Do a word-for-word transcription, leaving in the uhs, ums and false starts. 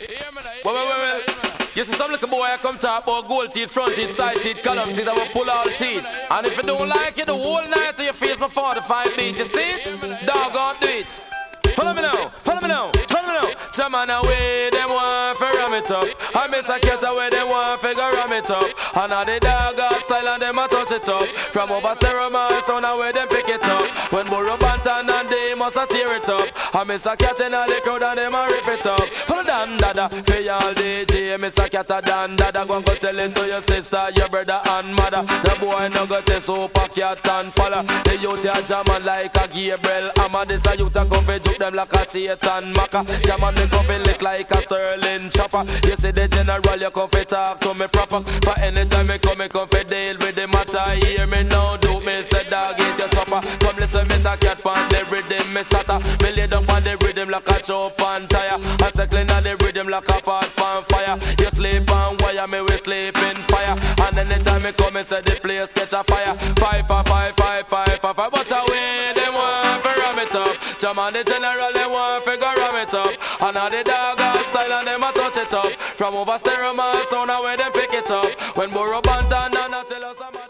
Well, well, well, well. You see some little boy I come talk about gold teeth, front teeth, side teeth, column teeth, I will pull all teeth. And if you don't like it, the whole night to your face my forty-five beat, you see it? Dog on do it. Follow me now, follow me now, follow me now. Some man away, them want to ram it up. I miss a cat away, them want to ram it up. And now the dog got style and them a touch it up. From over Steroma, sound away, them pick it up. When Burro Banton and they must a tear it up. I miss a cat in all the crowd and them a rip it up. Follow Dan Dada, for y'all D J, miss a cat a Dan Dada. Go and go tell it to your sister, your brother and mother. The boy no got this super cat and follow. The youth ya jamming like a Gabriel. I'm a this a youth a come fi juke them like a Satan Maka. Jamming me come fi lick like a Sterling chopper. You see the general, you come fi talk to me proper. For anytime me come, me come fi deal with the matter. Hear me now, do me say dog eat your supper. Come listen, miss a cat pan the rhythm, me satta. Me lay down on the rhythm like a chop and tire. I say clean on the rhythm like a pot pan fire. You sleep on wire, me we sleep in fire. And anytime me come, me say the place catch a fire. Five, five, five, five, five, five, five. But away they want fi ram it up. Jam on the general, they want fi go ram it up. And now the dog got style and them a touch it up. From over Steroma, sound away they pick it up. When Burro Banton and I tell us